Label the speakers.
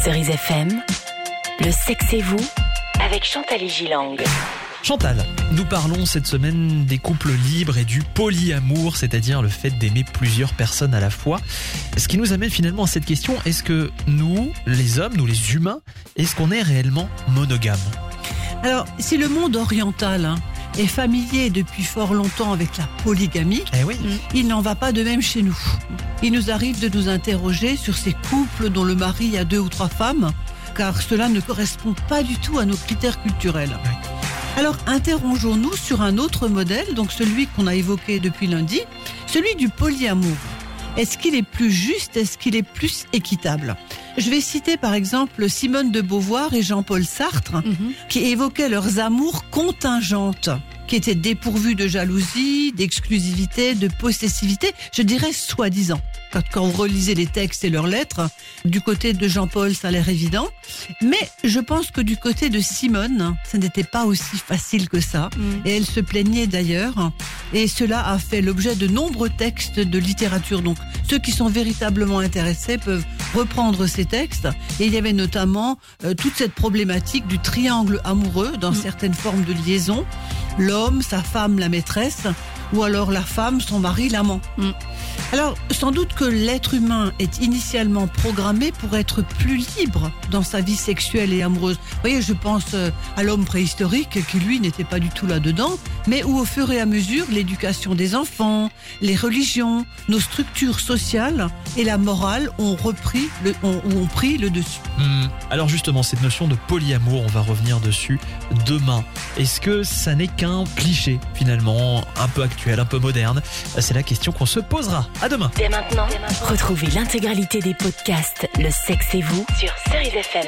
Speaker 1: Cerise FM, le sexe et vous, avec Chantal Gilang.
Speaker 2: Chantal, nous parlons cette semaine des couples libres et du polyamour, c'est-à-dire le fait d'aimer plusieurs personnes à la fois. Ce qui nous amène finalement à cette question, est-ce que nous, les hommes, nous les humains, est-ce qu'on est réellement monogames ?
Speaker 3: Alors, si le monde oriental est familier depuis fort longtemps avec la polygamie, il n'en va pas de même chez nous. Il nous arrive de nous interroger sur ces couples dont le mari a 2 ou 3 femmes, car cela ne correspond pas du tout à nos critères culturels. Alors, interrogeons-nous sur un autre modèle, donc celui qu'on a évoqué depuis lundi, celui du polyamour. Est-ce qu'il est plus juste ? Est-ce qu'il est plus équitable ? Je vais citer par exemple Simone de Beauvoir et Jean-Paul Sartre, qui évoquaient leurs amours contingentes, qui étaient dépourvues de jalousie, d'exclusivité, de possessivité, je dirais soi-disant. Quand vous relisez les textes et leurs lettres, du côté de Jean-Paul, ça a l'air évident. Mais je pense que du côté de Simone, ça n'était pas aussi facile que ça. Et elle se plaignait d'ailleurs. Et cela a fait l'objet de nombreux textes de littérature. Donc, ceux qui sont véritablement intéressés peuvent reprendre ces textes. Et il y avait notamment toute cette problématique du triangle amoureux dans certaines formes de liaison. L'homme, sa femme, la maîtresse, ou alors la femme, son mari, l'amant. Alors, sans doute que l'être humain est initialement programmé pour être plus libre dans sa vie sexuelle et amoureuse. Vous voyez, je pense à l'homme préhistorique qui, lui, n'était pas du tout là-dedans, mais où, au fur et à mesure, l'éducation des enfants, les religions, nos structures sociales et la morale ont pris le dessus.
Speaker 2: Alors justement, cette notion de polyamour, on va revenir dessus demain. Est-ce que ça n'est qu'un cliché, finalement, un peu actuel, un peu moderne ? C'est la question qu'on se posera. À demain.
Speaker 1: Dès maintenant, retrouvez l'intégralité des podcasts Le sexe et vous sur cerisefm.com.